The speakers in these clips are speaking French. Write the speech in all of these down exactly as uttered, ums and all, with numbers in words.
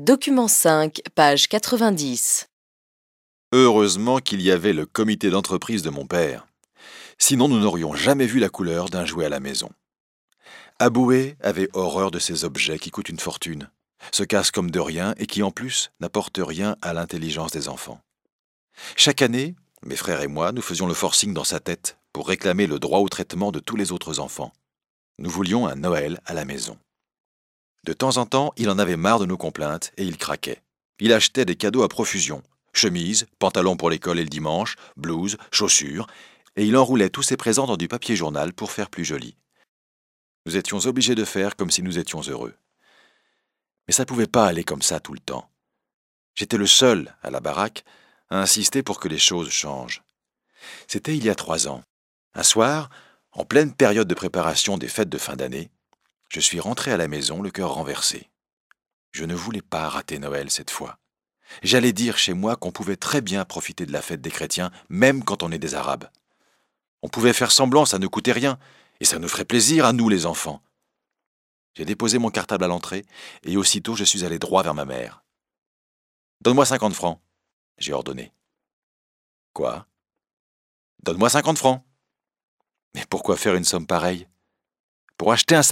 Document cinq, page quatre-vingt-dix. Heureusement qu'il y avait le comité d'entreprise de mon père. Sinon nous n'aurions jamais vu la couleur d'un jouet à la maison. Aboué avait horreur de ces objets qui coûtent une fortune, se cassent comme de rien et qui en plus n'apportent rien à l'intelligence des enfants. Chaque année, mes frères et moi, nous faisions le forcing dans sa tête pour réclamer le droit au traitement de tous les autres enfants. Nous voulions un Noël à la maison. De temps en temps, il en avait marre de nos complaintes et il craquait. Il achetait des cadeaux à profusion, chemises, pantalons pour l'école et le dimanche, blouses, chaussures, et il enroulait tous ses présents dans du papier journal pour faire plus joli. Nous étions obligés de faire comme si nous étions heureux. Mais ça ne pouvait pas aller comme ça tout le temps. J'étais le seul, à la baraque, à insister pour que les choses changent. C'était il y a trois ans. Un soir, en pleine période de préparation des fêtes de fin d'année, je suis rentré à la maison le cœur renversé. Je ne voulais pas rater Noël cette fois. J'allais dire chez moi qu'on pouvait très bien profiter de la fête des chrétiens, même quand on est des Arabes. On pouvait faire semblant, ça ne coûtait rien, et ça nous ferait plaisir à nous les enfants. J'ai déposé mon cartable à l'entrée, et aussitôt je suis allé droit vers ma mère. « Donne-moi cinquante francs », j'ai ordonné. « Quoi ? » ?»« Donne-moi cinquante francs. » »« Mais pourquoi faire une somme pareille ? » ?»« Pour acheter un sapin. » »«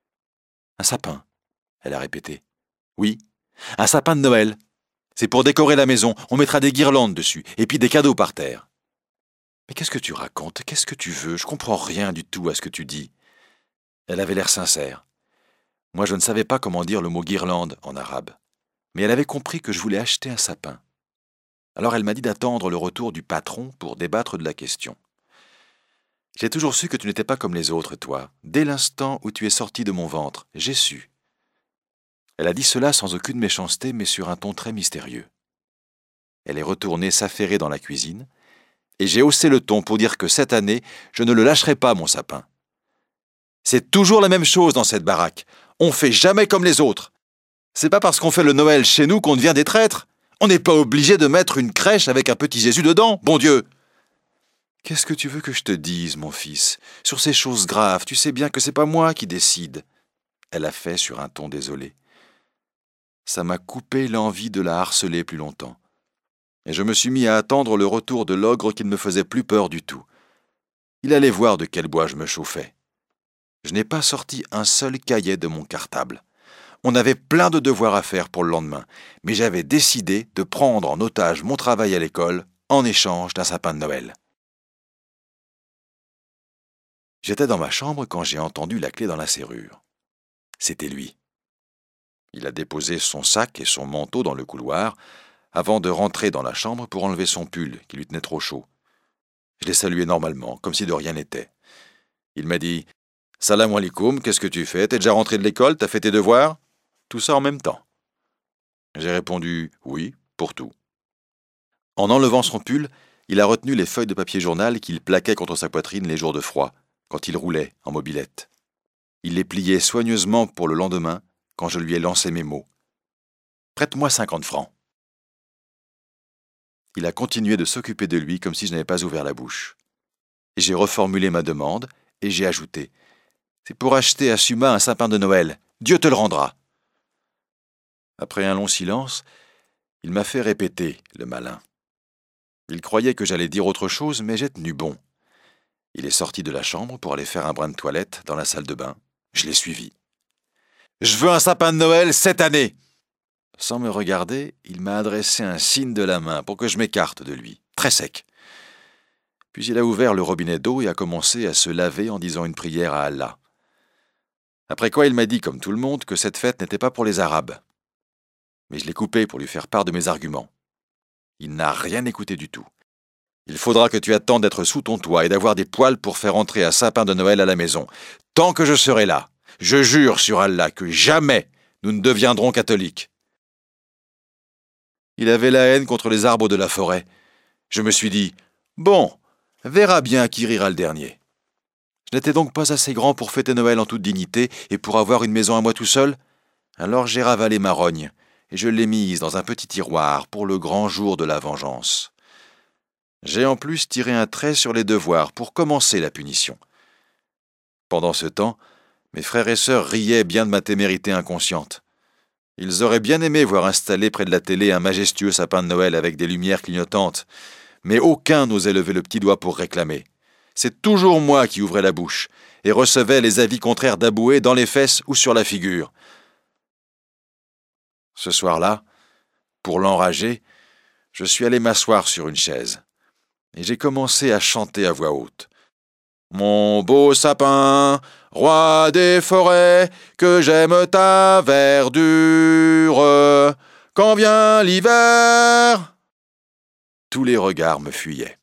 Un sapin ?» elle a répété. « Oui, un sapin de Noël. C'est pour décorer la maison, on mettra des guirlandes dessus, et puis des cadeaux par terre. » »« Mais qu'est-ce que tu racontes ? Qu'est-ce que tu veux ? Je comprends rien du tout à ce que tu dis. » Elle avait l'air sincère. Moi, je ne savais pas comment dire le mot guirlande en arabe, mais elle avait compris que je voulais acheter un sapin. Alors elle m'a dit d'attendre le retour du patron pour débattre de la question. J'ai toujours su que tu n'étais pas comme les autres, toi. Dès l'instant où tu es sorti de mon ventre, j'ai su. Elle a dit cela sans aucune méchanceté, mais sur un ton très mystérieux. Elle est retournée s'affairer dans la cuisine, et j'ai haussé le ton pour dire que cette année, je ne le lâcherai pas, mon sapin. C'est toujours la même chose dans cette baraque. On fait jamais comme les autres. C'est pas parce qu'on fait le Noël chez nous qu'on devient des traîtres. On n'est pas obligé de mettre une crèche avec un petit Jésus dedans, bon Dieu. Qu'est-ce que tu veux que je te dise, mon fils ? Sur ces choses graves, tu sais bien que c'est pas moi qui décide. Elle a fait sur un ton désolé. Ça m'a coupé l'envie de la harceler plus longtemps. Et je me suis mis à attendre le retour de l'ogre qui ne me faisait plus peur du tout. Il allait voir de quel bois je me chauffais. Je n'ai pas sorti un seul cahier de mon cartable. On avait plein de devoirs à faire pour le lendemain, mais j'avais décidé de prendre en otage mon travail à l'école en échange d'un sapin de Noël. J'étais dans ma chambre quand j'ai entendu la clé dans la serrure. C'était lui. Il a déposé son sac et son manteau dans le couloir avant de rentrer dans la chambre pour enlever son pull qui lui tenait trop chaud. Je l'ai salué normalement, comme si de rien n'était. Il m'a dit « Salam alaikum, qu'est-ce que tu fais ? T'es déjà rentré de l'école ? T'as fait tes devoirs ?» Tout ça en même temps. J'ai répondu « Oui, pour tout ». En enlevant son pull, il a retenu les feuilles de papier journal qu'il plaquait contre sa poitrine les jours de froid, quand il roulait en mobilette. Il les pliait soigneusement pour le lendemain, quand je lui ai lancé mes mots. « Prête-moi cinquante francs. » Il a continué de s'occuper de lui comme si je n'avais pas ouvert la bouche. Et j'ai reformulé ma demande et j'ai ajouté « C'est pour acheter à Suma un sapin de Noël. Dieu te le rendra. » Après un long silence, il m'a fait répéter, le malin. Il croyait que j'allais dire autre chose, mais j'ai tenu bon. Il est sorti de la chambre pour aller faire un brin de toilette dans la salle de bain. Je l'ai suivi. « Je veux un sapin de Noël cette année !» Sans me regarder, il m'a adressé un signe de la main pour que je m'écarte de lui, très sec. Puis il a ouvert le robinet d'eau et a commencé à se laver en disant une prière à Allah. Après quoi il m'a dit, comme tout le monde, que cette fête n'était pas pour les Arabes. Mais je l'ai coupé pour lui faire part de mes arguments. Il n'a rien écouté du tout. Il faudra que tu attendes d'être sous ton toit et d'avoir des poils pour faire entrer un sapin de Noël à la maison. Tant que je serai là, je jure sur Allah que jamais nous ne deviendrons catholiques. Il avait la haine contre les arbres de la forêt. Je me suis dit, bon, verra bien qui rira le dernier. Je n'étais donc pas assez grand pour fêter Noël en toute dignité et pour avoir une maison à moi tout seul. Alors j'ai ravalé ma rogne et je l'ai mise dans un petit tiroir pour le grand jour de la vengeance. J'ai en plus tiré un trait sur les devoirs pour commencer la punition. Pendant ce temps, mes frères et sœurs riaient bien de ma témérité inconsciente. Ils auraient bien aimé voir installé près de la télé un majestueux sapin de Noël avec des lumières clignotantes, mais aucun n'osait lever le petit doigt pour réclamer. C'est toujours moi qui ouvrais la bouche et recevais les avis contraires d'Aboué dans les fesses ou sur la figure. Ce soir-là, pour l'enrager, je suis allé m'asseoir sur une chaise et j'ai commencé à chanter à voix haute. Mon beau sapin, roi des forêts, que j'aime ta verdure, quand vient l'hiver. Tous les regards me fuyaient.